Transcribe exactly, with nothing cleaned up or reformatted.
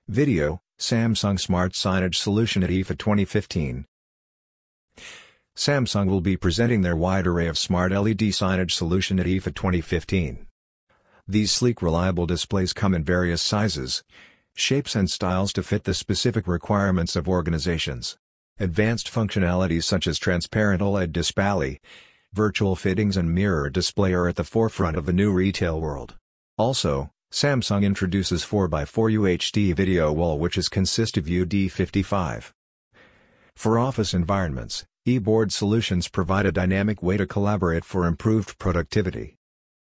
Video, Samsung Smart Signage Solution at I F A twenty fifteen. Samsung will be presenting their wide array of smart L E D signage solution at I F A twenty fifteen. These sleek reliable displays come in various sizes, shapes and styles to fit the specific requirements of organizations. Advanced functionalities such as transparent OLED display, virtual fittings and mirror display are at the forefront of the new retail world. Also, Samsung introduces four by four U H D video wall which is consistent U D fifty-five. For office environments, eBoard solutions provide a dynamic way to collaborate for improved productivity.